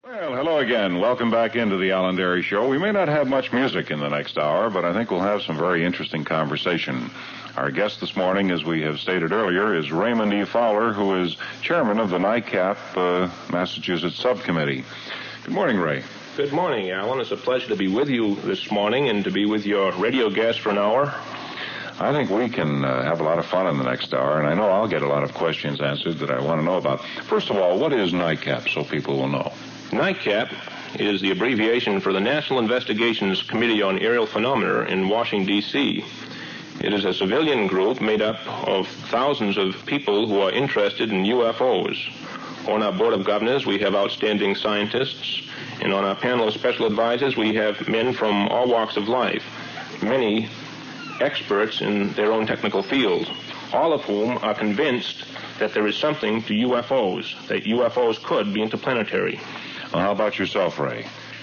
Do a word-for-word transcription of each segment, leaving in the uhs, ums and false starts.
Well, hello again. Welcome back into the Alan Derry Show. We may not have much music in the next hour, but I think we'll have some very interesting conversation. Our guest this morning, as we have stated earlier, is Raymond E. Fowler, who is chairman of the NICAP uh, Massachusetts Subcommittee. Good morning, Ray. Good morning, Alan. It's a pleasure to be with you this morning and to be with your radio guest for an hour. I think we can uh, have a lot of fun in the next hour, and I know I'll get a lot of questions answered that I want to know about. First of all, what is NICAP, so people will know? NICAP is the abbreviation for the National Investigations Committee on Aerial Phenomena in Washington, D C It is a civilian group made up of thousands of people who are interested in U F Os. On our Board of Governors, we have outstanding scientists, and on our panel of special advisors, we have men from all walks of life, many experts in their own technical field, all of whom are convinced that there is something to U F Os, that U F Os could be interplanetary. Well, how about yourself, Ray?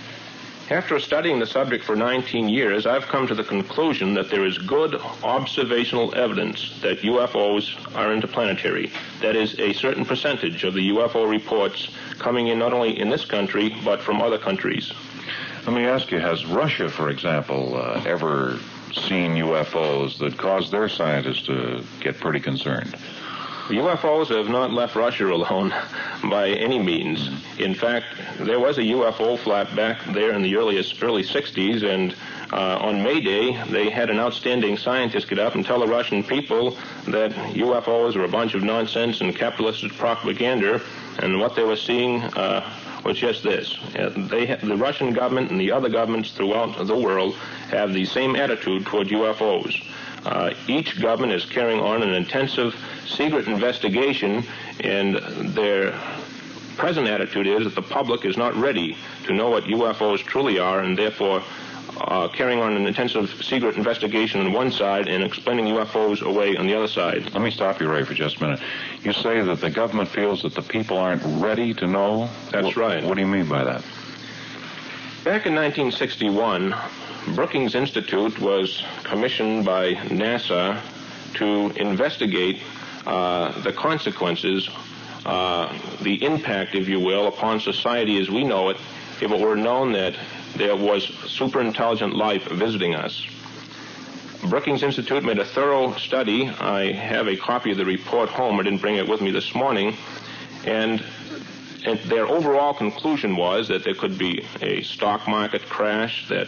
After studying the subject for nineteen years, I've come to the conclusion that there is good observational evidence that U F Os are interplanetary. That is, a certain percentage of the U F O reports coming in not only in this country, but from other countries. Let me ask you, has Russia, for example, uh, ever seen U F Os that caused their scientists to get pretty concerned? U F Os have not left Russia alone by any means. In fact, there was a U F O flap back there in the earliest, early sixties, and uh, on May Day, they had an outstanding scientist get up and tell the Russian people that U F Os were a bunch of nonsense and capitalistic propaganda, and what they were seeing uh, was just this. Uh, they ha- the Russian government and the other governments throughout the world have the same attitude toward U F Os. Uh, each government is carrying on an intensive secret investigation, and their present attitude is that the public is not ready to know what U F Os truly are, and therefore uh, carrying on an intensive secret investigation on one side and explaining U F Os away on the other side. Let me stop you, Ray, for just a minute. You say that the government feels that the people aren't ready to know? That's what, right. What do you mean by that? Back in nineteen sixty-one, Brookings Institute was commissioned by NASA to investigate uh, the consequences, uh, the impact, if you will, upon society as we know it, if it were known that there was superintelligent life visiting us. Brookings Institute made a thorough study. I have a copy of the report home. I didn't bring it with me this morning. And And their overall conclusion was that there could be a stock market crash, that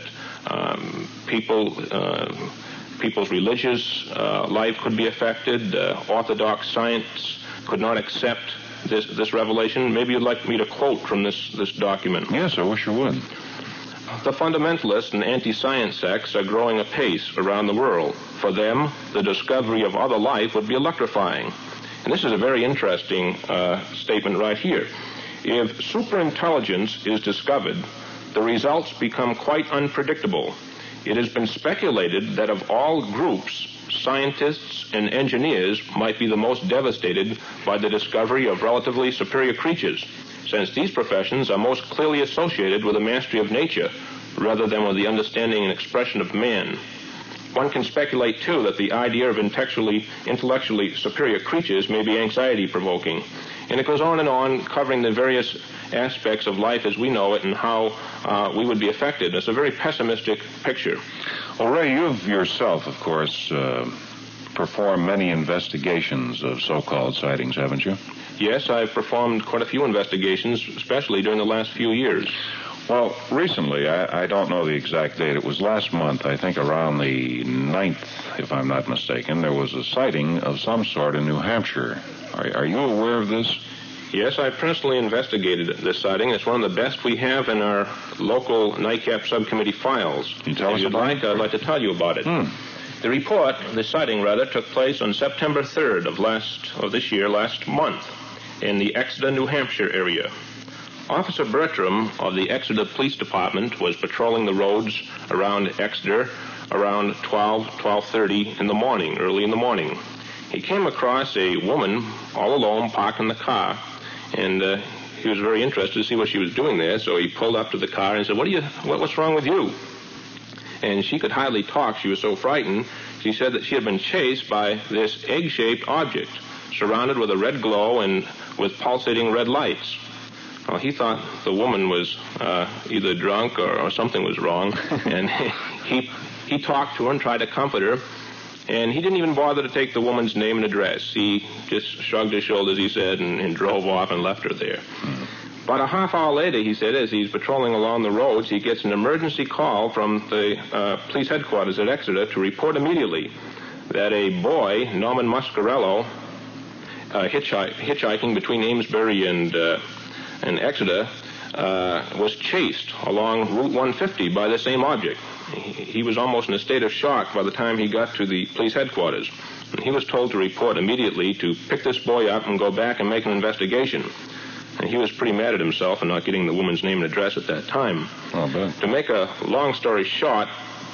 um, people, uh, people's religious uh, life could be affected. Uh, orthodox science could not accept this, this revelation. Maybe you'd like me to quote from this, this document. Yes, I wish you would. The fundamentalist and anti-science sects are growing apace around the world. For them, the discovery of other life would be electrifying. And this is a very interesting uh, statement right here. If superintelligence is discovered, the results become quite unpredictable. It has been speculated that of all groups, scientists and engineers might be the most devastated by the discovery of relatively superior creatures, since these professions are most clearly associated with the mastery of nature rather than with the understanding and expression of man. One can speculate, too, that the idea of intellectually, intellectually superior creatures may be anxiety-provoking. And it goes on and on, covering the various aspects of life as we know it and how uh, we would be affected. It's a very pessimistic picture. Well, Ray, you've yourself, of course, uh, performed many investigations of so-called sightings, haven't you? Yes, I've performed quite a few investigations, especially during the last few years. Well, recently, I, I don't know the exact date, it was last month, I think around the ninth, if I'm not mistaken, there was a sighting of some sort in New Hampshire. Are, are you aware of this? Yes, I personally investigated this sighting. It's one of the best we have in our local NICAP subcommittee files. Can you tell if us you'd about like, it? I'd like to tell you about it. Hmm. The report, the sighting rather, took place on September third of last of this year, last month, in the Exeter, New Hampshire area. Officer Bertram of the Exeter Police Department was patrolling the roads around Exeter around twelve, twelve thirty in the morning, early in the morning. He came across a woman all alone parked in the car, and uh, he was very interested to see what she was doing there, so he pulled up to the car and said, what do you, what, what's wrong with you? And she could hardly talk. She was so frightened. She said that she had been chased by this egg-shaped object, surrounded with a red glow and with pulsating red lights. Well, he thought the woman was uh, either drunk or, or something was wrong, and he he talked to her and tried to comfort her, and he didn't even bother to take the woman's name and address. He just shrugged his shoulders, he said, and, and drove off and left her there. Mm-hmm. About a half hour later, he said, as he's patrolling along the roads, he gets an emergency call from the uh, police headquarters at Exeter to report immediately that a boy, Norman Muscarello, uh, hitchhi- hitchhiking between Amesbury and... Uh, and Exeter, uh, was chased along Route one fifty by the same object. He, he was almost in a state of shock by the time he got to the police headquarters. And he was told to report immediately to pick this boy up and go back and make an investigation. And he was pretty mad at himself for not getting the woman's name and address at that time. Oh, but... To make a long story short,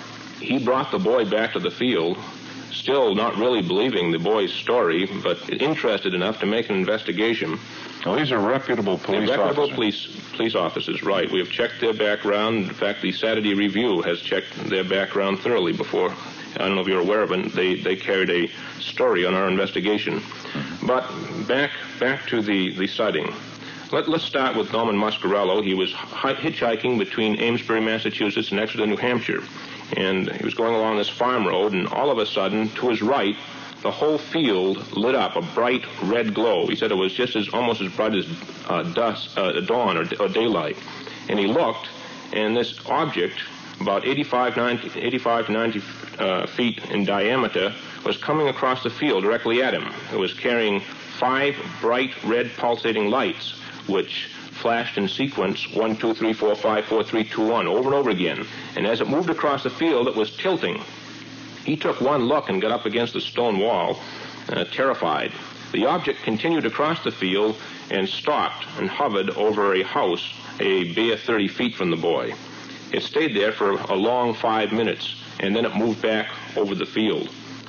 he brought the boy back to the field, still not really believing the boy's story, but interested enough to make an investigation. Well, these are reputable police They're reputable officers. police, police officers, right. We have checked their background. In fact, the Saturday Review has checked their background thoroughly before. I don't know if you're aware of it. They they carried a story on our investigation. Mm-hmm. But back back to the, the sighting. Let, let's start with Norman Muscarello. He was hitchhiking between Amesbury, Massachusetts, and Exeter, New Hampshire. And he was going along this farm road, and all of a sudden, to his right, the whole field lit up, a bright red glow. He said it was just as almost as bright as uh, dusk, uh, dawn or, or daylight. And he looked, and this object, about eighty-five, ninety, eighty-five to ninety uh, feet in diameter, was coming across the field directly at him. It was carrying five bright red pulsating lights, which flashed in sequence one, two, three, four, five, four, three, two, one, over and over again. And as it moved across the field, it was tilting. He took one look and got up against the stone wall, uh, terrified. The object continued across the field and stopped and hovered over a house a bare thirty feet from the boy. It stayed there for a long five minutes, and then it moved back over the field.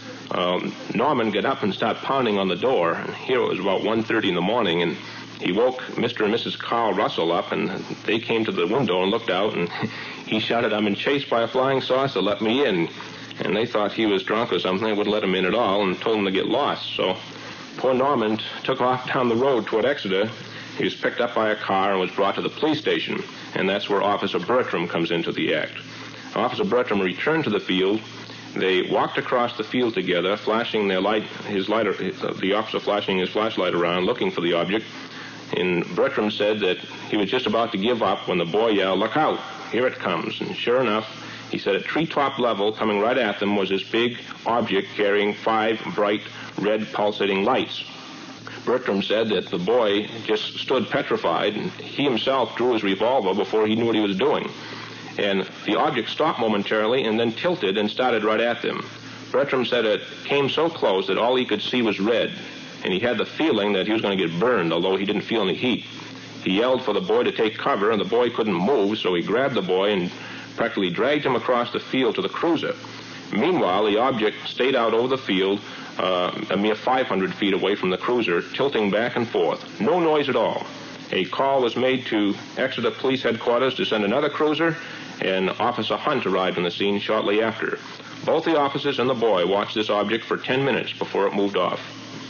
Um, Norman got up and started pounding on the door, and here it was about one thirty in the morning, and he woke Mister and Missus Carl Russell up, and they came to the window and looked out, and he shouted, "I'm been chased by a flying saucer, let me in." And they thought he was drunk or something. They wouldn't let him in at all and told him to get lost. So poor Norman took off down the road toward Exeter. He was picked up by a car and was brought to the police station, and that's where Officer Bertram comes into the act. Officer Bertram returned to the field. They walked across the field together, flashing their light, his lighter, the officer flashing his flashlight around, looking for the object. And Bertram said that he was just about to give up when the boy yelled, "Look out, here it comes." And sure enough, he said at treetop level, coming right at them, was this big object carrying five bright red pulsating lights. Bertram said that the boy just stood petrified, and he himself drew his revolver before he knew what he was doing. And the object stopped momentarily and then tilted and started right at them. Bertram said it came so close that all he could see was red, and he had the feeling that he was going to get burned, although he didn't feel any heat. He yelled for the boy to take cover, and the boy couldn't move, so he grabbed the boy and practically dragged him across the field to the cruiser. Meanwhile, the object stayed out over the field, uh, a mere five hundred feet away from the cruiser, tilting back and forth. No noise at all. A call was made to Exeter Police Headquarters to send another cruiser, and Officer Hunt arrived on the scene shortly after. Both the officers and the boy watched this object for ten minutes before it moved off.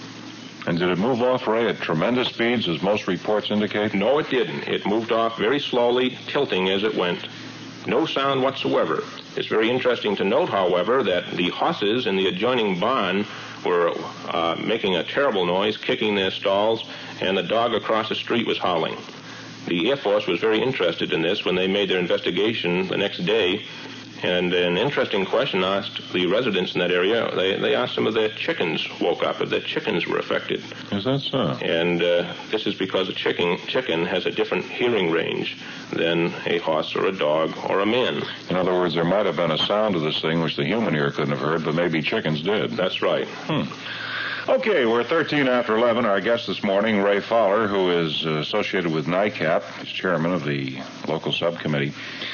And did it move off, Ray, at tremendous speeds, as most reports indicate? No, it didn't. It moved off very slowly, tilting as it went. No sound whatsoever. It's very interesting to note, however, that the horses in the adjoining barn were uh, making a terrible noise, kicking their stalls, and the dog across the street was howling. The Air Force was very interested in this when they made their investigation the next day, and an interesting question asked the residents in that area. They, they asked them if their chickens woke up, if their chickens were affected. Is that so? And uh, this is because a chicken, chicken has a different hearing range than a horse or a dog or a man. In other words, there might have been a sound to this thing which the human ear couldn't have heard, but maybe chickens did. That's right. Hmm. Okay, we're thirteen after eleven. Our guest this morning, Ray Fowler, who is associated with NICAP, he's chairman of the local subcommittee.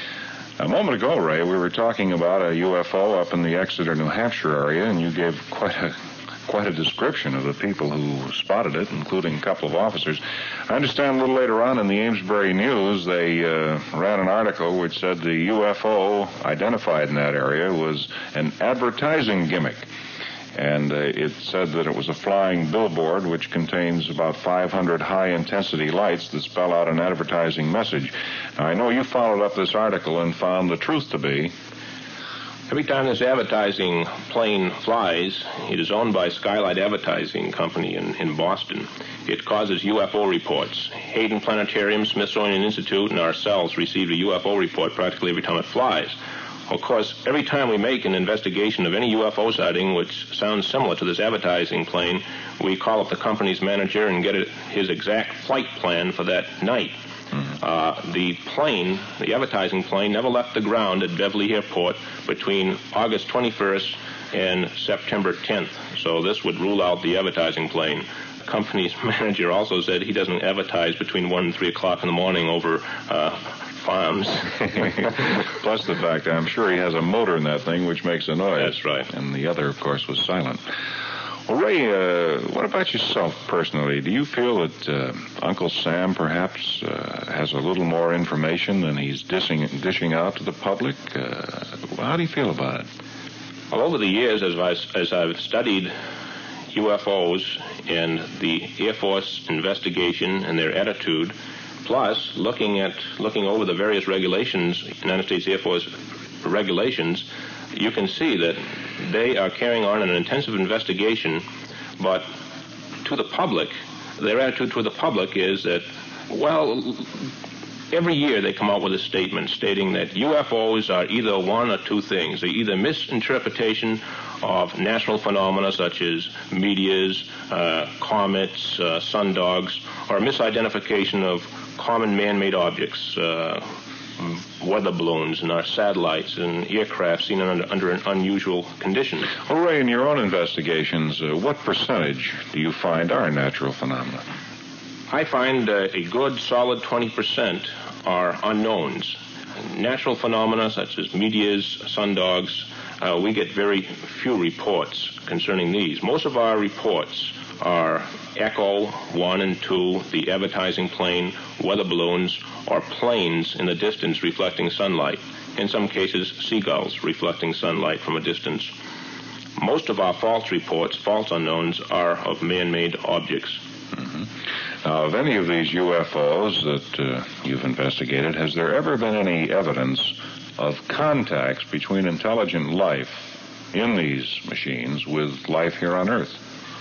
A moment ago, Ray, we were talking about a U F O up in the Exeter, New Hampshire area, and you gave quite a quite a description of the people who spotted it, including a couple of officers. I understand a little later on in the Amesbury News, they uh, ran an article which said the U F O identified in that area was an advertising gimmick. and uh, it said that it was a flying billboard which contains about five hundred high-intensity lights that spell out an advertising message. Now, I know you followed up this article and found the truth to be... Every time this advertising plane flies, it is owned by Skylight Advertising Company in, in Boston. It causes U F O reports. Hayden Planetarium, Smithsonian Institute, and ourselves receive a U F O report practically every time it flies. Of course, every time we make an investigation of any U F O sighting which sounds similar to this advertising plane, we call up the company's manager and get it, his exact flight plan for that night. Uh, the plane, the advertising plane, never left the ground at Beverly Airport between August twenty-first and September tenth. So this would rule out the advertising plane. The company's manager also said he doesn't advertise between one and three o'clock in the morning over uh, farms. Plus the fact I'm sure he has a motor in that thing which makes a noise. That's right. And the other, of course, was silent. Well, Ray, uh, what about yourself personally? Do you feel that uh, Uncle Sam perhaps uh, has a little more information than he's dishing, dishing out to the public? Uh, how do you feel about it? Well, over the years, as I've, as I've studied U F Os and the Air Force investigation and their attitude, plus looking at looking over the various regulations, United States Air Force regulations, you can see that they are carrying on an intensive investigation, but to the public, their attitude to the public is that, well, every year they come out with a statement stating that U F Os are either one or two things. They're either misinterpretation of natural phenomena such as meteors, uh, comets, uh, sundogs, or misidentification of common man-made objects, uh, weather balloons and our satellites and aircraft seen under, under an unusual conditions. Well, Ray, in your own investigations, uh, what percentage do you find are natural phenomena? I find uh, a good, solid twenty percent are unknowns. Natural phenomena such as meteors, sundogs, uh, we get very few reports concerning these. Most of our reports are Echo one and two, the advertising plane, weather balloons, or planes in the distance reflecting sunlight. In some cases, seagulls reflecting sunlight from a distance. Most of our false reports, false unknowns, are of man-made objects. Mm-hmm. Now, of any of these U F Os that uh, you've investigated, has there ever been any evidence of contacts between intelligent life in these machines with life here on Earth?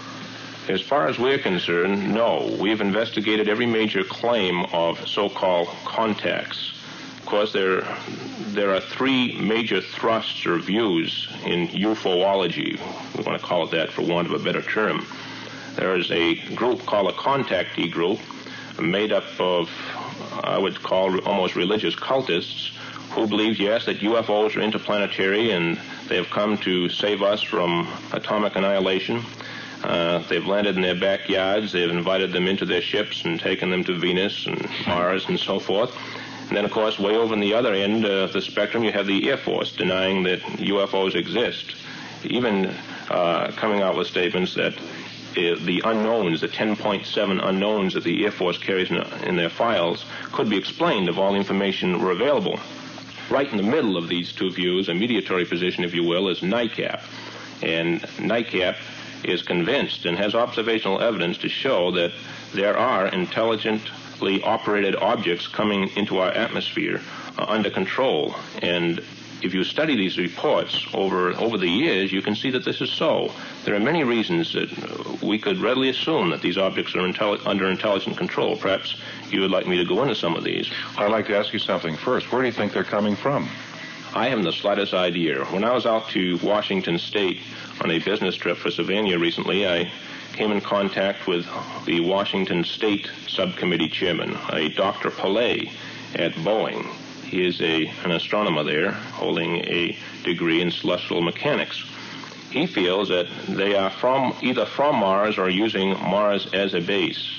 As far as we're concerned, no. We've investigated every major claim of so-called contacts. Of course, there, there are three major thrusts or views in ufology. We want to call it that for want of a better term. There is a group called a contactee group made up of, I would call almost religious cultists who believe, yes, that U F Os are interplanetary and they have come to save us from atomic annihilation. Uh, they've landed in their backyards. They've invited them into their ships and taken them to Venus and Mars and so forth. And then, of course, way over in the other end of the spectrum, you have the Air Force denying that U F Os exist, even uh, coming out with statements that uh, the unknowns, the ten point seven unknowns that the Air Force carries in, in their files, could be explained if all the information were available. Right in the middle of these two views, a mediatory position, if you will, is NICAP. And NICAP is convinced and has observational evidence to show that there are intelligently operated objects coming into our atmosphere uh, under control. And if you study these reports over over the years, you can see that this is so. There are many reasons that we could readily assume that these objects are intelli- under intelligent control. Perhaps you would like me to go into some of these. I'd like to ask you something first. Where do you think they're coming from? I haven't the slightest idea. When I was out to Washington State on a business trip for Sylvania recently, I came in contact with the Washington State Subcommittee Chairman, a Doctor Pillay at Boeing. He is a, an astronomer there, holding a degree in celestial mechanics. He feels that they are from either from Mars or using Mars as a base.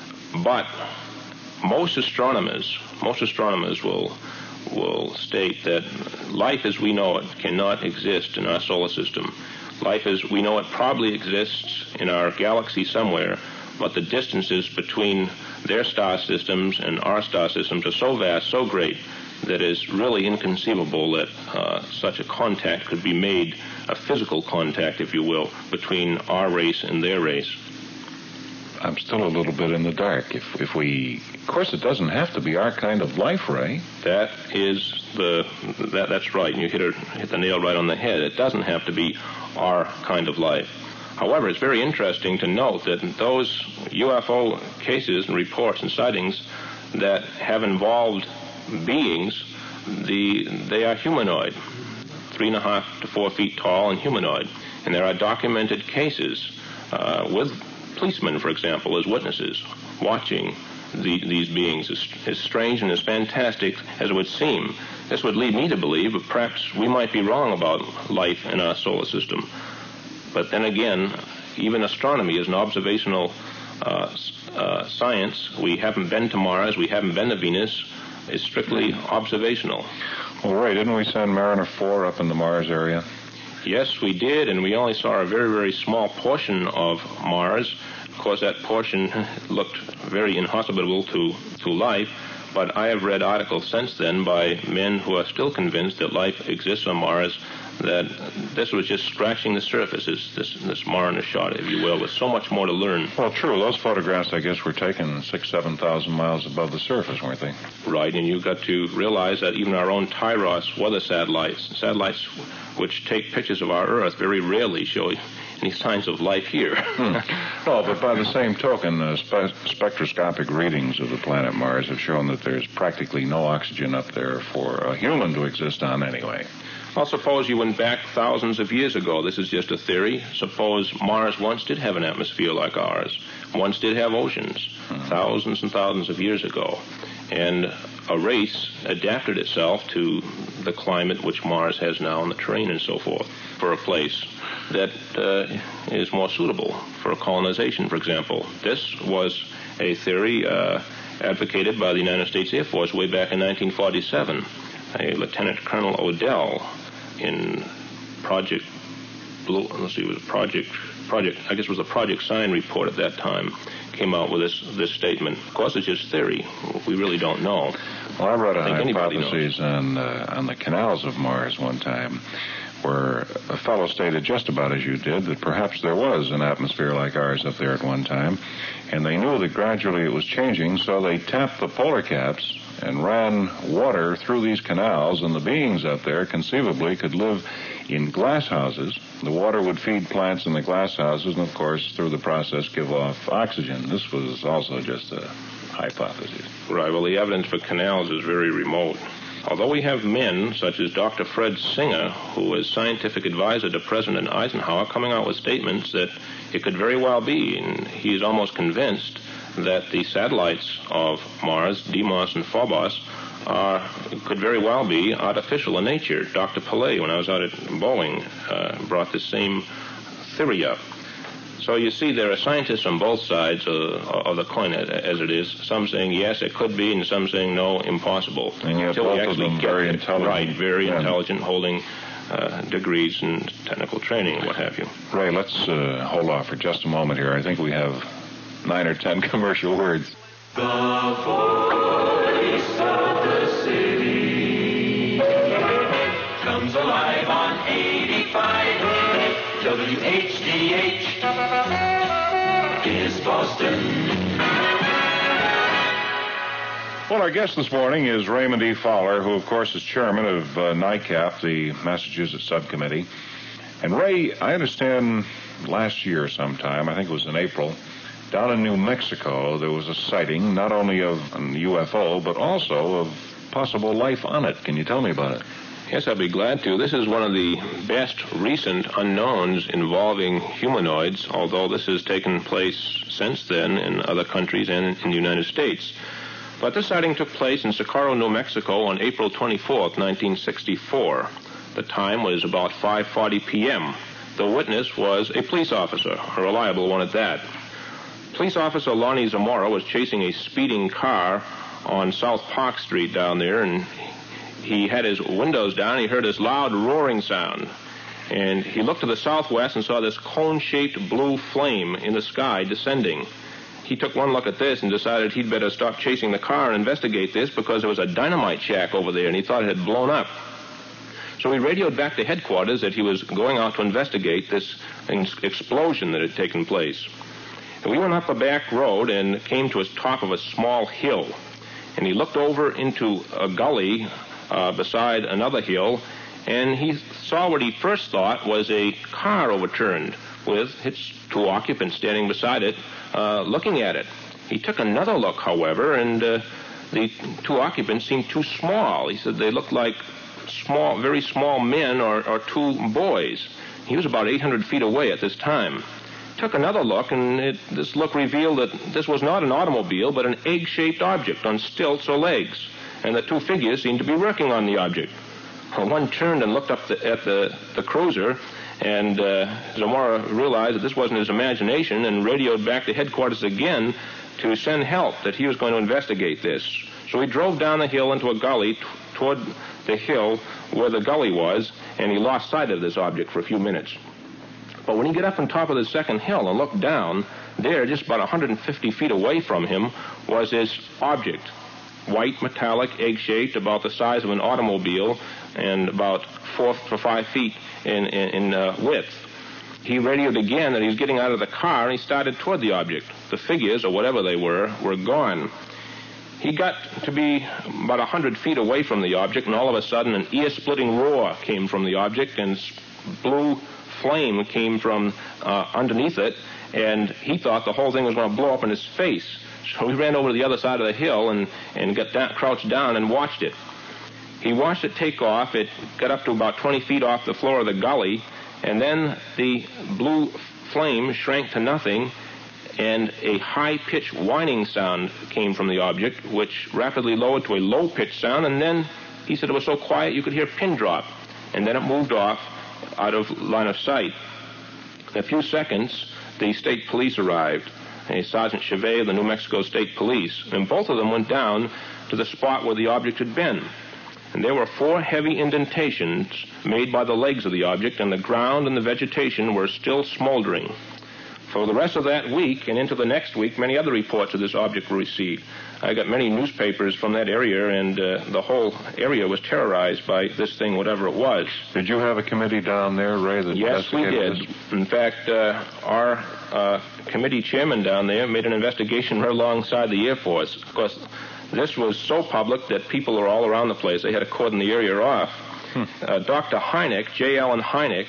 But most astronomers, most astronomers will will state that life as we know it cannot exist in our solar system. Life as we know it probably exists in our galaxy somewhere, but the distances between their star systems and our star systems are so vast, so great, that it's really inconceivable that uh, such a contact could be made, a physical contact, if you will, between our race and their race. I'm still a little bit in the dark. If if we, of course, it doesn't have to be our kind of life, Ray. That is the that that's right. You hit it, hit the nail right on the head. It doesn't have to be our kind of life. However, it's very interesting to note that those U F O cases and reports and sightings that have involved beings, the they are humanoid, three and a half to four feet tall and humanoid, and there are documented cases uh, with policemen, for example, as witnesses, watching the, these beings. As, as strange and as fantastic as it would seem, this would lead me to believe that perhaps we might be wrong about life in our solar system. But then again, even astronomy is an observational uh, uh, science. We haven't been to Mars, we haven't been to Venus. It's strictly observational. Well, Ray, didn't we send Mariner four up in the Mars area? Yes, we did, and we only saw a very, very small portion of Mars. Of course, that portion looked very inhospitable to, to life, but I have read articles since then by men who are still convinced that life exists on Mars, that this was just scratching the surface, this, this, this Mariner shot, if you will, with so much more to learn. Well, true. Those photographs, I guess, were taken six, seven thousand miles above the surface, weren't they? Right, and you've got to realize that even our own Tyros weather satellites, satellites which take pictures of our Earth, very rarely show any signs of life here. hmm. Well, but by the same token, uh, spe- spectroscopic readings of the planet Mars have shown that there's practically no oxygen up there for a human to exist on anyway. Well, suppose you went back thousands of years ago. This is just a theory. Suppose Mars once did have an atmosphere like ours, once did have oceans, mm-hmm. thousands and thousands of years ago. And a race adapted itself to the climate which Mars has now and the terrain and so forth for a place that uh, is more suitable for colonization, for example. This was a theory uh, advocated by the United States Air Force way back in nineteen forty-seven. A Lieutenant Colonel Odell in Project Blue, let's see, it was Project, Project, I guess it was a Project Sign report at that time, came out with this this statement. Of course, it's just theory. We really don't know. Well, I read a hypothesis on, uh, on the canals of Mars one time where a fellow stated just about as you did that perhaps there was an atmosphere like ours up there at one time, and they knew that gradually it was changing, so they tapped the polar caps and ran water through these canals, and the beings up there conceivably could live in glass houses. The water would feed plants in the glass houses, and of course, through the process, give off oxygen. This was also just a hypothesis. Right. Well, the evidence for canals is very remote. Although we have men such as Doctor Fred Singer, who was scientific advisor to President Eisenhower, coming out with statements that it could very well be, and he is almost convinced that the satellites of Mars, Deimos and Phobos, are, could very well be artificial in nature. Doctor Pillay, when I was out at Boeing, uh, brought the same theory up. So you see, there are scientists on both sides of, of the coin, as it is. Some saying yes, it could be, and some saying no, impossible. And yet Until both we actually of them get very it, intelligent. Right, very yeah. intelligent, holding uh, degrees and technical training and what have you. Ray, let's uh, hold off for just a moment here. I think we have nine or ten commercial words. The voice of the city comes alive on eighty-five W H D H is Boston. Well, our guest this morning is Raymond E. Fowler, who, of course, is chairman of uh, NICAP, the Massachusetts Subcommittee. And, Ray, I understand last year sometime, I think it was in April, down in New Mexico, there was a sighting not only of an U F O, but also of possible life on it. Can you tell me about it? Yes, I'd be glad to. This is one of the best recent unknowns involving humanoids, although this has taken place since then in other countries and in the United States. But this sighting took place in Socorro, New Mexico on April twenty-fourth, nineteen sixty-four. The time was about five forty p.m. The witness was a police officer, a reliable one at that. Police officer Lonnie Zamora was chasing a speeding car on South Park Street down there, and he had his windows down. He heard this loud roaring sound, and he looked to the southwest and saw this cone-shaped blue flame in the sky descending. he took one look at this and decided he'd better stop chasing the car and investigate this because there was a dynamite shack over there, and he thought it had blown up. So he radioed back to headquarters that he was going out to investigate this explosion that had taken place. And we went up a back road and came to the top of a small hill. And he looked over into a gully uh, beside another hill, and he saw what he first thought was a car overturned with its two occupants standing beside it, uh, looking at it. He took another look, however, and uh, the two occupants seemed too small. He said they looked like small, very small men or, or two boys. He was about eight hundred feet away at this time. Took another look, and it, this look revealed that this was not an automobile, but an egg-shaped object on stilts or legs, and the two figures seemed to be working on the object. Well, one turned and looked up the, at the, the cruiser, and uh, Zamora realized that this wasn't his imagination and radioed back to headquarters again to send help, that he was going to investigate this. So he drove down the hill into a gully t- toward the hill where the gully was, and he lost sight of this object for a few minutes. But when he got up on top of the second hill and looked down, there, just about one hundred fifty feet away from him, was this object. White, metallic, egg-shaped, about the size of an automobile, and about four to five feet in, in, in uh, width. He radioed again that he was getting out of the car, and he started toward the object. The figures, or whatever they were, were gone. He got to be about one hundred feet away from the object, and all of a sudden an ear-splitting roar came from the object, and blue flame came from uh, underneath it, and he thought the whole thing was going to blow up in his face. So he ran over to the other side of the hill and, and got down, crouched down and watched it. He watched it take off. It got up to about twenty feet off the floor of the gully, and then the blue flame shrank to nothing, and a high-pitched whining sound came from the object, which rapidly lowered to a low-pitched sound, and then he said it was so quiet you could hear a pin drop, and then it moved off out of line of sight. In a few seconds, the state police arrived, a Sergeant Chevet of the New Mexico State Police, and both of them went down to the spot where the object had been. And there were four heavy indentations made by the legs of the object, and the ground and the vegetation were still smoldering. For the rest of that week and into the next week, many other reports of this object were received. I got many newspapers from that area, and uh, the whole area was terrorized by this thing, whatever it was. Did you have a committee down there, Ray, that Yes, we did. This? In fact, uh, our uh, committee chairman down there made an investigation right alongside the Air Force. Of course, this was so public that people were all around the place. They had to cordon the area off. Hmm. Uh, Doctor Hynek, J. Allen Hynek,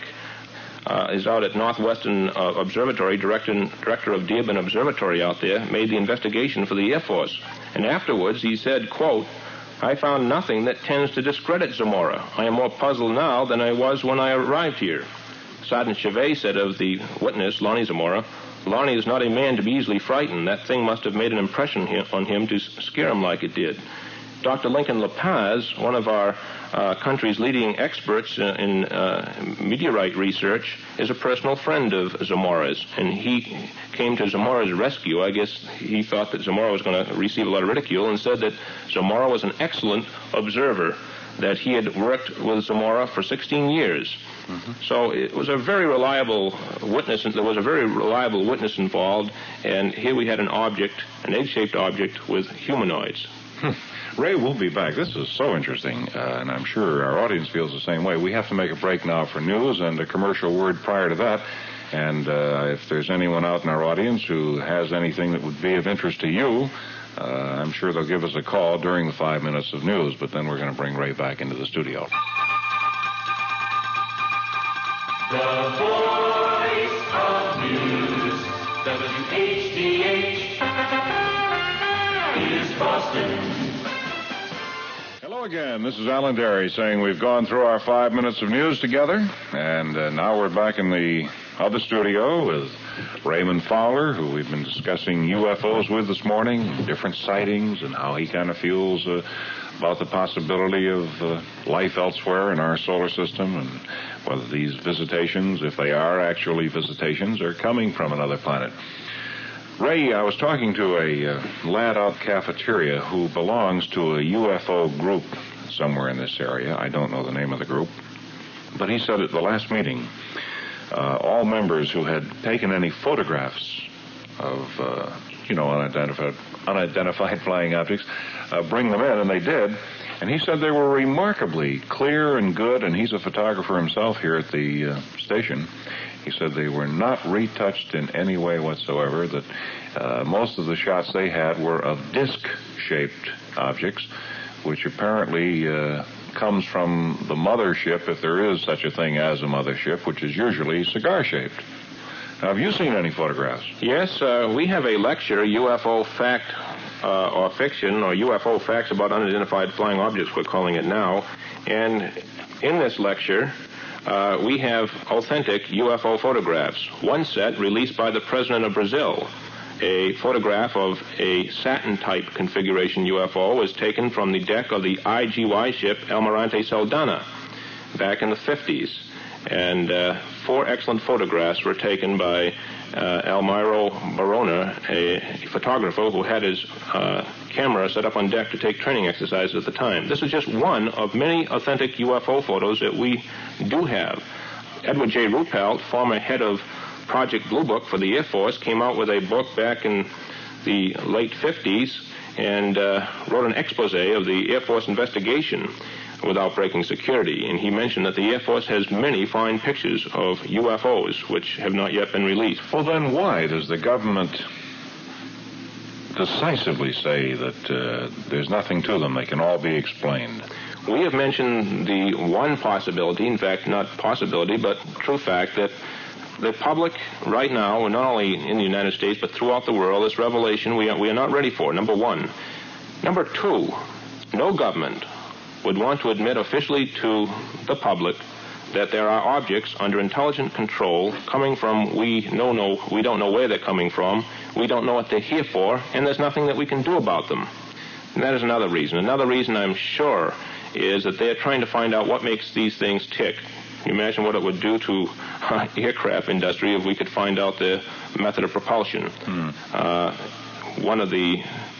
Uh, is out at Northwestern uh, Observatory, director, director of Dearborn Observatory out there, made the investigation for the Air Force. And afterwards he said, quote, "I found nothing that tends to discredit Zamora. I am more puzzled now than I was when I arrived here." Sergeant Chevet said of the witness, Lonnie Zamora, "Lonnie is not a man to be easily frightened. That thing must have made an impression on him to scare him like it did." Doctor Lincoln LaPaz, one of our uh, country's leading experts uh, in uh, meteorite research, is a personal friend of Zamora's, and he came to Zamora's rescue. I guess he thought that Zamora was going to receive a lot of ridicule, and said that Zamora was an excellent observer, that he had worked with Zamora for sixteen years. Mm-hmm. So it was a very reliable witness, and there was a very reliable witness involved, and here we had an object, an egg-shaped object with humanoids. Ray, we'll be back. This is so interesting, uh, and I'm sure our audience feels the same way. We have to make a break now for news and a commercial word prior to that. And uh, if there's anyone out in our audience who has anything that would be of interest to you, uh, I'm sure they'll give us a call during the five minutes of news, but then we're going to bring Ray back into the studio. The voice of news, W H D H, is Boston. Hello again. This is Alan Derry saying we've gone through our five minutes of news together, and uh, now we're back in the other studio with Raymond Fowler, who we've been discussing U F Os with this morning, different sightings, and how he kind of feels uh, about the possibility of uh, life elsewhere in our solar system, and whether these visitations, if they are actually visitations, are coming from another planet. Ray, I was talking to a uh, lad out cafeteria who belongs to a U F O group somewhere in this area. I don't know the name of the group. But he said at the last meeting, uh, all members who had taken any photographs of uh, you know, unidentified, unidentified flying objects, uh, bring them in, and they did. And he said they were remarkably clear and good, and he's a photographer himself here at the uh, station. He said they were not retouched in any way whatsoever, that uh, most of the shots they had were of disc-shaped objects, which apparently uh, comes from the mothership, if there is such a thing as a mothership, which is usually cigar-shaped. Now, have you seen any photographs? Yes, uh, we have a lecture, U F O Fact uh, or Fiction, or U F O Facts About Unidentified Flying Objects, we're calling it now. And in this lecture, uh, we have authentic U F O photographs. One set released by the President of Brazil. A photograph of a Saturn-type configuration U F O was taken from the deck of the I G Y ship Almirante Saldanha back in the fifties. And uh, four excellent photographs were taken by uh, Almiro Barona, a photographer who had his uh, camera set up on deck to take training exercises at the time. This is just one of many authentic U F O photos that we do have. Edward J. Ruppelt, former head of Project Blue Book for the Air Force, came out with a book back in the late fifties and uh, wrote an expose of the Air Force investigation without breaking security. And he mentioned that the Air Force has many fine pictures of U F Os which have not yet been released. Well, then why does the government decisively say that uh, there's nothing to them? They can all be explained. We have mentioned the one possibility, in fact, not possibility, but true fact, that the public right now, and not only in the United States, but throughout the world, this revelation we are, we are not ready for, number one. Number two, no government would want to admit officially to the public that there are objects under intelligent control coming from we know no we don't know where they're coming from, we don't know what they're here for, and there's nothing that we can do about them. And that is another reason. Another reason, I'm sure, is that they're trying to find out what makes these things tick. Can you imagine what it would do to uh, aircraft industry if we could find out the method of propulsion? Hmm. Uh, one of the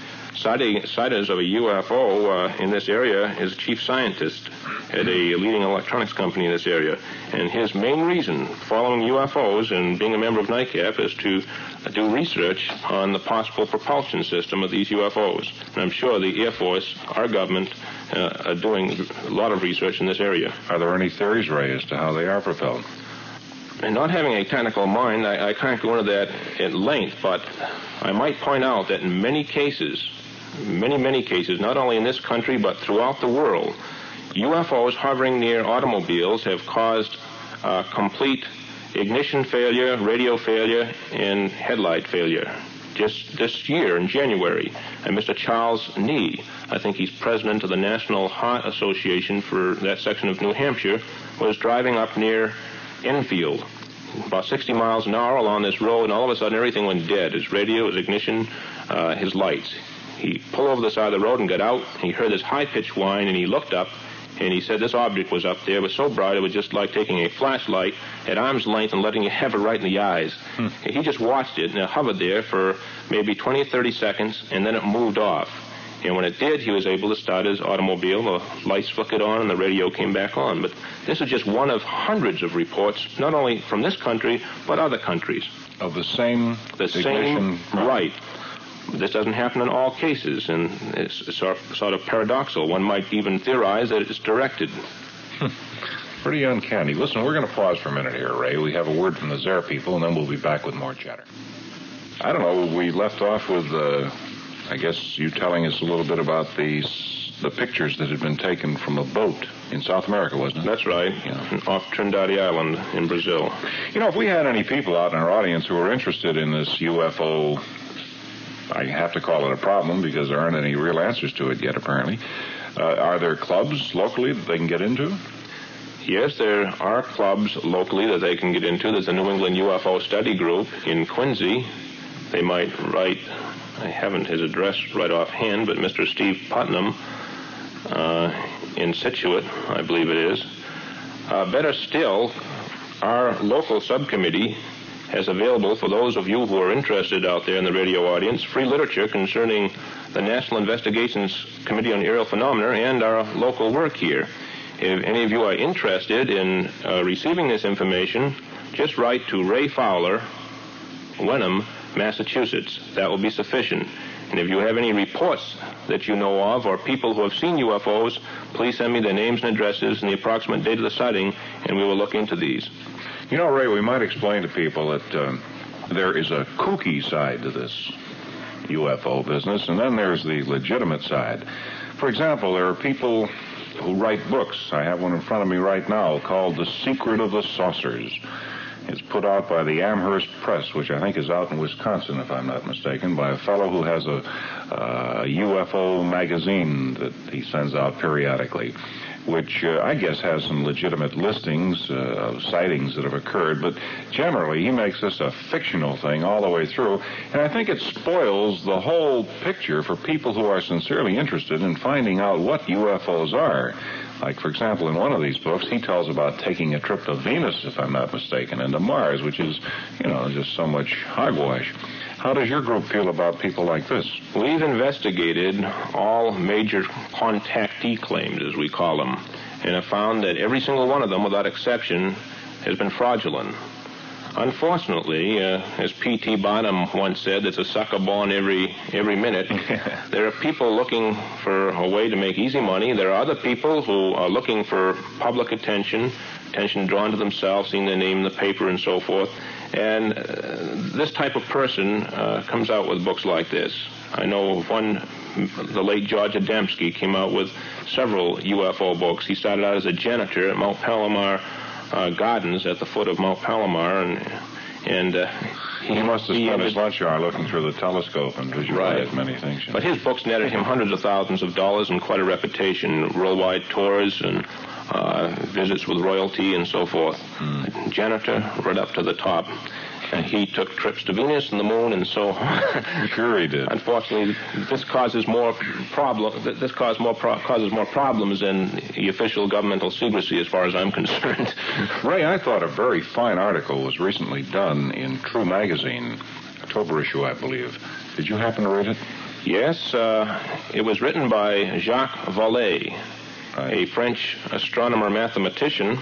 sighters of a U F O uh, in this area is a chief scientist at a leading electronics company in this area. And his main reason following U F Os and being a member of NICAP is to uh, do research on the possible propulsion system of these U F Os. And I'm sure the Air Force, our government, uh, are doing a lot of research in this area. Are there any theories, Ray, as to how they are propelled? And not having a technical mind, I, I can't go into that at length, but I might point out that in many cases, many, many cases, not only in this country but throughout the world, U F Os hovering near automobiles have caused uh, complete ignition failure, radio failure, and headlight failure. Just this year, in January, and Mister Charles Nee, I think he's president of the National Heart Association for that section of New Hampshire, was driving up near Enfield, about sixty miles an hour along this road, and all of a sudden everything went dead. His radio, his ignition, uh, his lights. He pulled over the side of the road and got out. He heard this high-pitched whine, and he looked up, and he said this object was up there. It was so bright it was just like taking a flashlight at arm's length and letting you have it right in the eyes. Hmm. He just watched it, and it hovered there for maybe twenty or thirty seconds, and then it moved off. And when it did, he was able to start his automobile. The lights flickered on, and the radio came back on. But this is just one of hundreds of reports, not only from this country, but other countries. Of the same The ignition? same, right. This doesn't happen in all cases, and it's sort of, sort of paradoxical. One might even theorize that it's directed. Pretty uncanny. Listen, we're going to pause for a minute here, Ray. We have a word from the Z A R people, and then we'll be back with more chatter. I don't know, we left off with, uh, I guess, you telling us a little bit about these, the pictures that had been taken from a boat in South America, wasn't it? That's right, yeah. Off Trindade Island in Brazil. You know, if we had any people out in our audience who are interested in this U F O, I have to call it a problem because there aren't any real answers to it yet, apparently. Uh, are there clubs locally that they can get into? Yes, there are clubs locally that they can get into. There's a New England U F O study group in Quincy. They might write, I haven't his address right offhand, but Mister Steve Putnam uh, in Scituate, I believe it is. Uh, better still, our local subcommittee has available for those of you who are interested out there in the radio audience free literature concerning the National Investigations Committee on Aerial Phenomena and our local work here. If any of you are interested in uh, receiving this information, just write to Ray Fowler, Wenham, Massachusetts. That will be sufficient. And if you have any reports that you know of or people who have seen U F Os, please send me their names and addresses and the approximate date of the sighting, and we will look into these. You know, Ray, we might explain to people that uh, there is a kooky side to this U F O business, and then there's the legitimate side. For example, there are people who write books. I have one in front of me right now called The Secret of the Saucers. It's put out by the Amherst Press, which I think is out in Wisconsin, if I'm not mistaken, by a fellow who has a uh, U F O magazine that he sends out periodically, which uh, I guess has some legitimate listings uh, of sightings that have occurred, but generally he makes this a fictional thing all the way through, and I think it spoils the whole picture for people who are sincerely interested in finding out what U F Os are. Like, for example, in one of these books, he tells about taking a trip to Venus, if I'm not mistaken, and to Mars, which is, you know, just so much hogwash. How does your group feel about people like this? We've investigated all major contactee claims, as we call them, and have found that every single one of them, without exception, has been fraudulent. Unfortunately, uh, as P T Barnum once said, there's a sucker born every every minute. There are people looking for a way to make easy money. There are other people who are looking for public attention, attention drawn to themselves, seeing their name in the paper and so forth. And uh, this type of person uh, comes out with books like this. I know one, the late George Adamski came out with several U F O books. He started out as a janitor at Mount Palomar uh, Gardens at the foot of Mount Palomar, and and uh, he, he must have spent his lunch hour looking through the telescope and visualized right. many things. But his books netted him hundreds of thousands of dollars and quite a reputation, worldwide tours and uh, visits with royalty and so forth. Mm. Janitor right up to the top. And he took trips to Venus and the moon and so on. Sure he did. Unfortunately, this causes more problem. This causes more pro- causes more problems than the official governmental secrecy, as far as I'm concerned. Ray, I thought a very fine article was recently done in True Magazine, October issue, I believe. Did you happen to read it? Yes, uh, it was written by Jacques Vallée, right. a French astronomer mathematician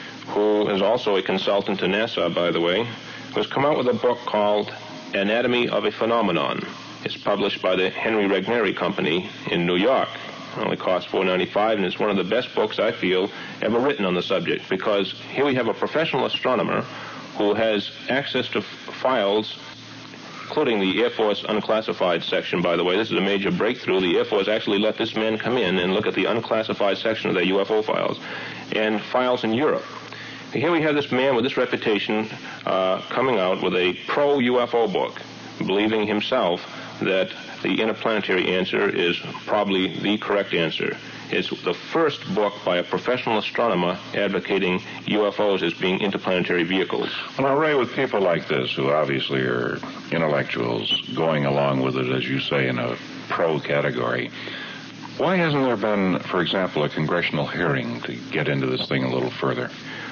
who is also a consultant to NASA, by the way, who's come out with a book called Anatomy of a Phenomenon. It's published by the Henry Regnery Company in New York. It only costs four dollars and ninety-five cents, and it's one of the best books, I feel, ever written on the subject, because here we have a professional astronomer who has access to f- files, including the Air Force unclassified section, by the way. This is a major breakthrough. The Air Force actually let this man come in and look at the unclassified section of their U F O files, and files in Europe. Here we have this man with this reputation uh, coming out with a pro-U F O book, believing himself that the interplanetary answer is probably the correct answer. It's the first book by a professional astronomer advocating U F Os as being interplanetary vehicles. Well, now, Ray, with people like this, who obviously are intellectuals going along with it, as you say, in a pro category, why hasn't there been, for example, a congressional hearing to get into this thing a little further?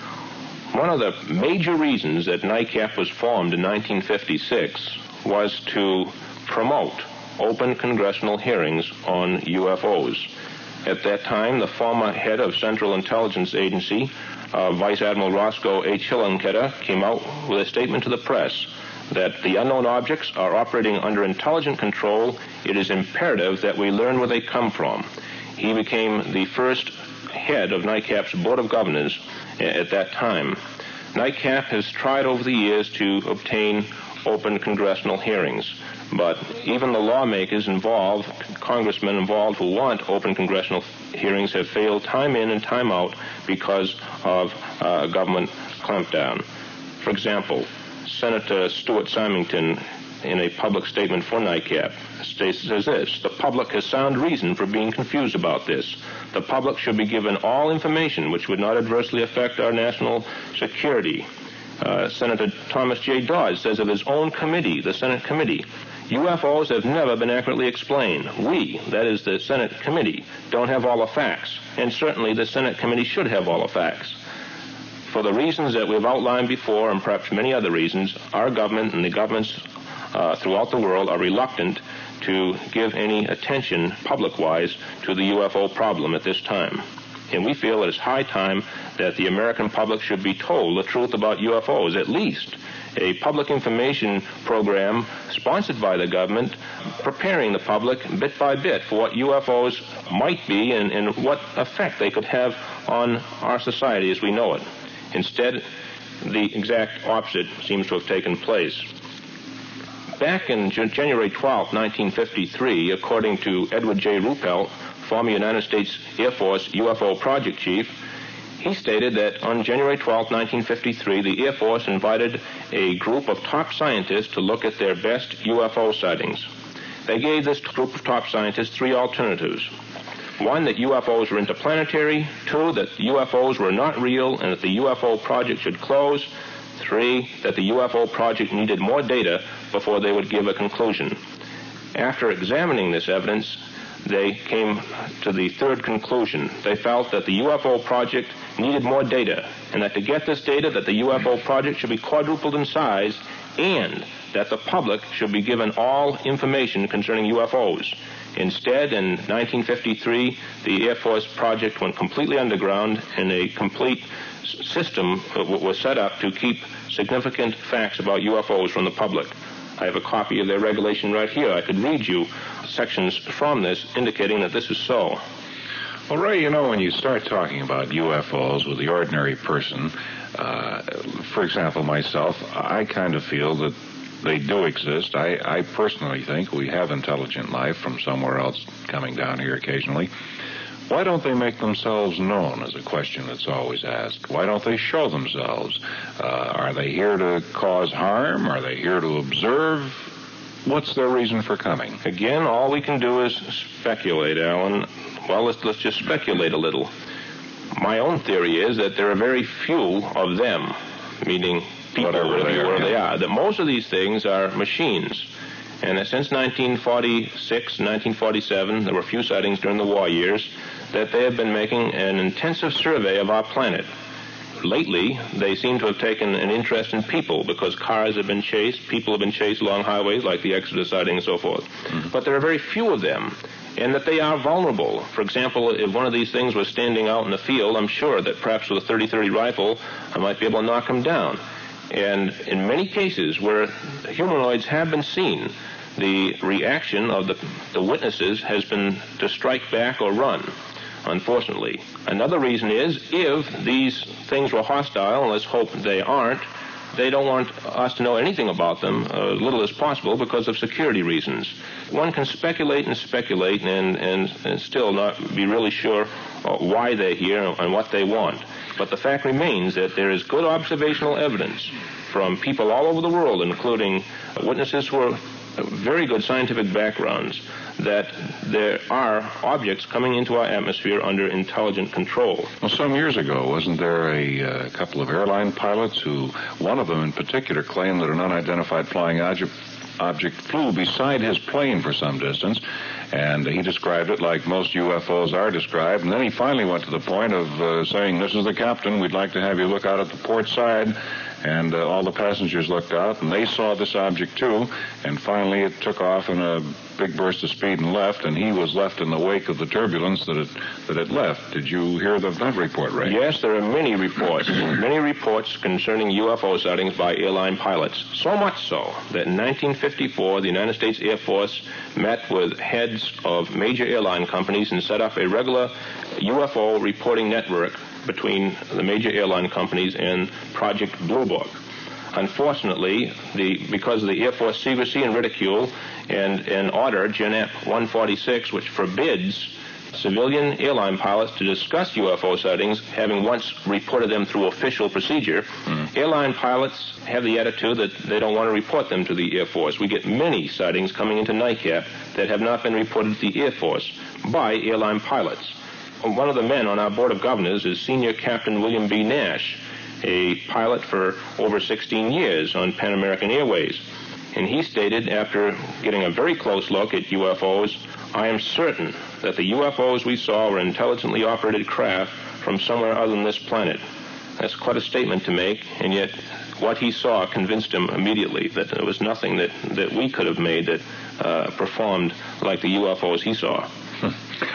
One of the major reasons that NICAP was formed in nineteen fifty-six was to promote open congressional hearings on U F Os. At that time, the former head of Central Intelligence Agency, uh, Vice Admiral Roscoe H. Hillenkoetter, came out with a statement to the press that the unknown objects are operating under intelligent control. It is imperative that we learn where they come from. He became the first head of NICAP's Board of Governors at that time. NICAP has tried over the years to obtain open congressional hearings, but even the lawmakers involved, congressmen involved who want open congressional hearings, have failed time in and time out because of uh, government clampdown. For example, Senator Stuart Symington, in a public statement for NICAP, states says this: the public has sound reason for being confused about this. The public should be given all information which would not adversely affect our national security. Uh, Senator Thomas J. Dodge says of his own committee, the Senate committee, U F Os have never been accurately explained. We, that is the Senate committee, don't have all the facts, and certainly the Senate committee should have all the facts. For the reasons that we've outlined before, and perhaps many other reasons, our government and the governments uh, throughout the world are reluctant to give any attention, public-wise, to the U F O problem at this time. And we feel it is high time that the American public should be told the truth about U F Os, at least a public information program sponsored by the government, preparing the public bit by bit for what U F Os might be and, and what effect they could have on our society as we know it. Instead, the exact opposite seems to have taken place. Back in January twelfth, nineteen fifty-three, according to Edward J. Ruppelt, former United States Air Force U F O project chief, he stated that on January twelfth, nineteen fifty-three, the Air Force invited a group of top scientists to look at their best U F O sightings. They gave this group of top scientists three alternatives. One, that U F Os were interplanetary. Two, that U F Os were not real and that the U F O project should close. Three, that the U F O project needed more data before they would give a conclusion. After examining this evidence, they came to the third conclusion. They felt that the U F O project needed more data, and that to get this data, that the U F O project should be quadrupled in size, and that the public should be given all information concerning U F Os. Instead, in nineteen fifty-three, the Air Force project went completely underground, and a complete system was set up to keep significant facts about U F Os from the public. I have a copy of their regulation right here. I could read you sections from this indicating that this is so. Well, Ray, you know, when you start talking about U F Os with the ordinary person, uh, for example, myself, I kind of feel that they do exist. I, I personally think we have intelligent life from somewhere else coming down here occasionally. Why don't they make themselves known is a question that's always asked. Why don't they show themselves? Uh, are they here to cause harm? Are they here to observe? What's their reason for coming? Again, all we can do is speculate, Alan. Well, let's, let's just speculate a little. My own theory is that there are very few of them, meaning people, whatever they are, they are, that most of these things are machines. And since nineteen forty-six, nineteen forty-seven, there were a few sightings during the war years, that they have been making an intensive survey of our planet. Lately, they seem to have taken an interest in people because cars have been chased, people have been chased along highways like the Exodus sighting and so forth. Mm-hmm. But there are very few of them, and that they are vulnerable. For example, if one of these things was standing out in the field, I'm sure that perhaps with a thirty thirty rifle, I might be able to knock him down. And in many cases where humanoids have been seen, the reaction of the, the witnesses has been to strike back or run, unfortunately. Another reason is if these things were hostile, and let's hope they aren't, they don't want us to know anything about them, as little as possible, because of security reasons. One can speculate and speculate and, and, and still not be really sure uh, why they're here and what they want. But the fact remains that there is good observational evidence from people all over the world, including witnesses who are very good scientific backgrounds, that there are objects coming into our atmosphere under intelligent control. Well, some years ago, wasn't there a uh, couple of airline pilots who, one of them in particular, claimed that an unidentified flying object object flew beside his plane for some distance, and he described it like most U F Os are described, and then he finally went to the point of uh, saying, "This is the captain, we'd like to have you look out at the port side," and uh, all the passengers looked out, and they saw this object too, and finally it took off in a big burst of speed and left, and he was left in the wake of the turbulence that it that it left. Did you hear the, that report, Ray? Yes, there are many reports, many reports concerning U F O sightings by airline pilots. So much so that in nineteen fifty-four, the United States Air Force met with heads of major airline companies and set up a regular U F O reporting network between the major airline companies and Project Blue Book. Unfortunately, the because of the Air Force secrecy and ridicule and an order, G N A P one forty-six, which forbids civilian airline pilots to discuss U F O sightings, having once reported them through official procedure, mm. airline pilots have the attitude that they don't want to report them to the Air Force. We get many sightings coming into NICAP that have not been reported to the Air Force by airline pilots. One of the men on our Board of Governors is Senior Captain William B. Nash, a pilot for over sixteen years on Pan American Airways. And he stated, after getting a very close look at U F Os, "I am certain that the U F Os we saw were intelligently operated craft from somewhere other than this planet." That's quite a statement to make, and yet what he saw convinced him immediately that there was nothing that, that we could have made that uh, performed like the U F Os he saw.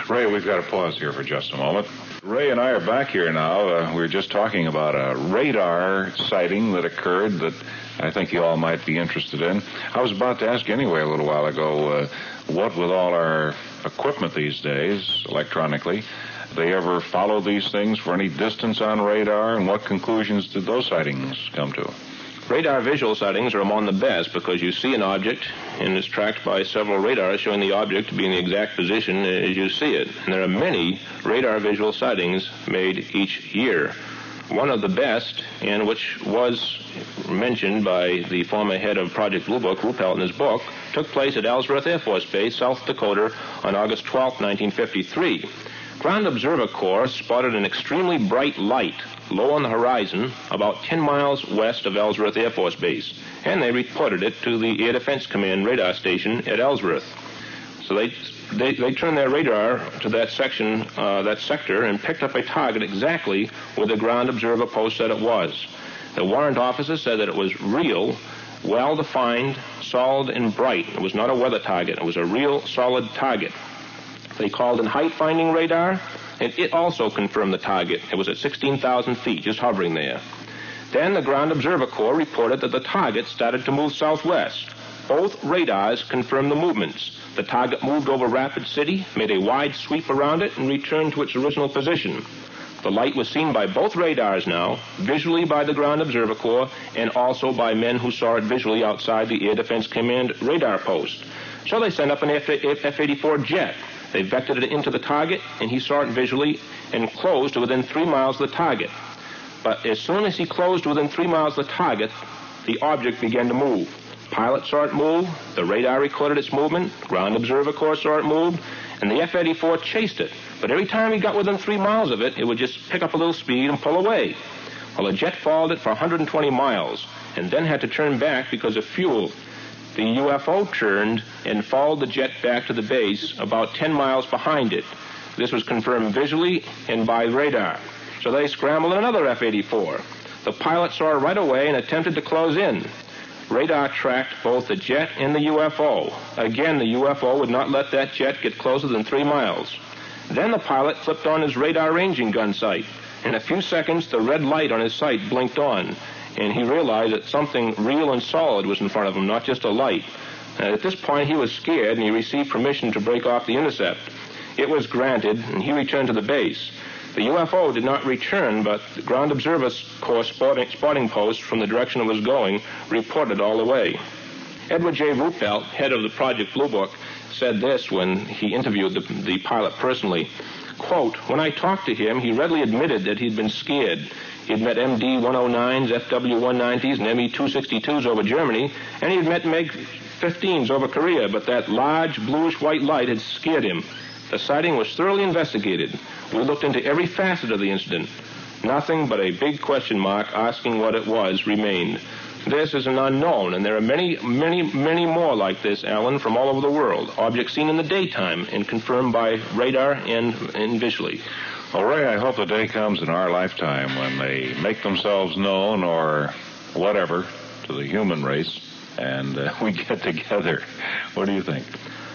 Ray, we've got to pause here for just a moment. Ray and I are back here now. Uh, we were just talking about a radar sighting that occurred that I think you all might be interested in. I was about to ask you anyway a little while ago, uh, what with all our equipment these days, electronically, they ever follow these things for any distance on radar, and what conclusions did those sightings come to? Radar visual sightings are among the best because you see an object and it's tracked by several radars showing the object to be in the exact position as you see it. And there are many radar visual sightings made each year. One of the best, and which was mentioned by the former head of Project Blue Book, Ruppelt, in his book, took place at Ellsworth Air Force Base, South Dakota, on August twelfth, nineteen fifty-three. Ground Observer Corps spotted an extremely bright light low on the horizon about ten miles west of Ellsworth Air Force Base, and they reported it to the Air Defense Command radar station at Ellsworth. So they they, they turned their radar to that section, uh, that sector, and picked up a target exactly where the Ground Observer Post said it was. The warrant officer said that it was real, well-defined, solid, and bright. It was not a weather target. It was a real, solid target. They called in height-finding radar, and it also confirmed the target. It was at sixteen thousand feet, just hovering there. Then the Ground Observer Corps reported that the target started to move southwest. Both radars confirmed the movements. The target moved over Rapid City, made a wide sweep around it, and returned to its original position. The light was seen by both radars now, visually by the Ground Observer Corps, and also by men who saw it visually outside the Air Defense Command radar post. So they sent up an F eighty-four jet. They vectored it into the target, and he saw it visually and closed to within three miles of the target. But as soon as he closed within three miles of the target, the object began to move. Pilot saw it move, the radar recorded its movement, Ground Observer Corps saw it move, and the F eighty-four chased it. But every time he got within three miles of it, it would just pick up a little speed and pull away. Well, the jet followed it for one hundred twenty miles, and then had to turn back because of fuel. The U F O turned and followed the jet back to the base about ten miles behind it. This was confirmed visually and by radar. So they scrambled another F eighty-four. The pilot saw it right away and attempted to close in. Radar tracked both the jet and the U F O. Again, the U F O would not let that jet get closer than three miles. Then the pilot flipped on his radar ranging gun sight. In a few seconds, the red light on his sight blinked on, and he realized that something real and solid was in front of him, not just a light. And at this point, he was scared, and he received permission to break off the intercept. It was granted, and he returned to the base. The U F O did not return, but the Ground Observer Corps spotting, spotting post from the direction it was going reported all the way. Edward J. Ruppelt, head of the Project Blue Book, said this when he interviewed the, the pilot personally. Quote, "When I talked to him, he readily admitted that he'd been scared. He'd met M D one oh nines, F W one nineties, and M E two sixty-twos over Germany, and he'd met M E G fifteens over Korea, but that large bluish-white light had scared him. The sighting was thoroughly investigated. We looked into every facet of the incident. Nothing but a big question mark asking what it was remained. This is an unknown, and there are many, many, many more like this, Alan, from all over the world. Objects seen in the daytime and confirmed by radar and, and visually." Well, Ray, I hope the day comes in our lifetime when they make themselves known or whatever to the human race, and uh, we get together. What do you think?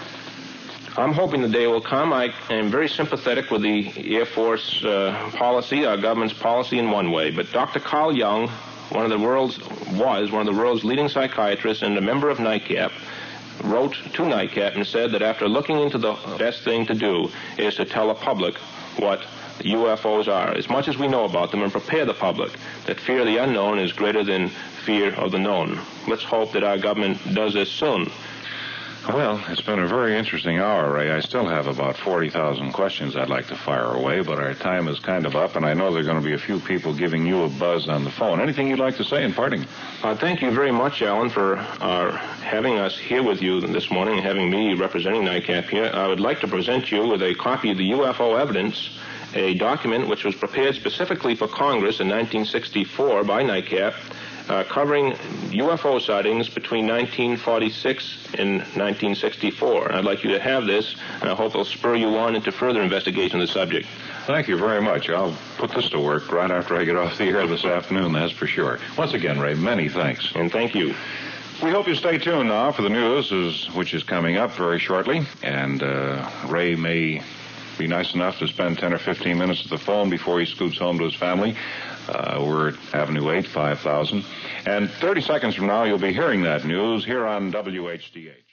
I'm hoping the day will come. I am very sympathetic with the Air Force uh, policy, our government's policy in one way. But Doctor Carl Jung, one of the world's, was one of the world's leading psychiatrists and a member of NICAP, wrote to NICAP and said that after looking into the best thing to do is to tell the public what U F Os are, as much as we know about them, and prepare the public that fear of the unknown is greater than fear of the known. Let's hope that our government does this soon. Well, it's been a very interesting hour, Ray. I still have about forty thousand questions I'd like to fire away, but our time is kind of up, and I know there are going to be a few people giving you a buzz on the phone. Anything you'd like to say in parting? Uh, thank you very much, Alan, for uh, having us here with you this morning and having me representing NICAP here. I would like to present you with a copy of the U F O evidence, a document which was prepared specifically for Congress in nineteen sixty-four by NICAP, Uh, covering U F O sightings between nineteen forty-six and nineteen sixty-four. I'd like you to have this, and I hope it'll spur you on into further investigation of the subject. Thank you very much. I'll put this to work right after I get off the air this afternoon, that's for sure. Once again, Ray, many thanks. And thank you. We hope you stay tuned now for the news, is, which is coming up very shortly, and uh, Ray may be nice enough to spend ten or fifteen minutes at the phone before he scoots home to his family. Uh, we're at Avenue eight, five thousand. And thirty seconds from now, you'll be hearing that news here on W H D H.